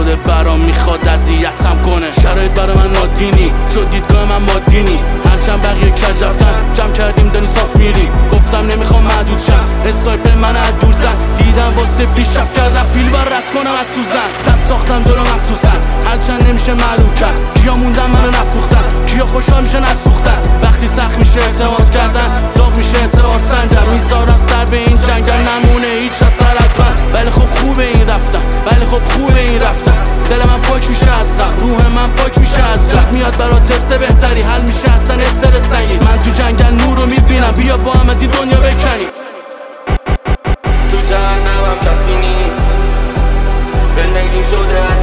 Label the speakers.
Speaker 1: شده برام میخواد اذیتم کنه. شرایط برا من نادینی شد، دیدگاه من مادینی. هرچند بقیه کج رفتن جمع کردیم دانی صاف میری. گفتم نمیخوام محدود شم، اسنایپر من از دور زن. دیدم واسه پیشرفت کردم فیل بار رد کنم از سوزن. زد ساختم جلو مخصوصا، هرچند نمیشه معلوم کرد. کیا موندن منو نفروختن، کیا خوشحال میشه نسوختن. وقتی سخت میشه اعتماد کردن، داغ میشه اعتبار سنجم. میذارم سر به این جنگل، نمونه هیچ اثر از من. ولی خب خوبه این رفتم، ولی خب خوبه این رفتم. دل من پاک میشه از غم، روح من پاک میشه از غم. میاد برا تست بهتری، حل میشه اصلا استرس سنگین. من تو جنگل نور رو میبینم، بیا با هم از این دنیا بکنیم.
Speaker 2: تو جهنمم کسی نی، زندگیم شده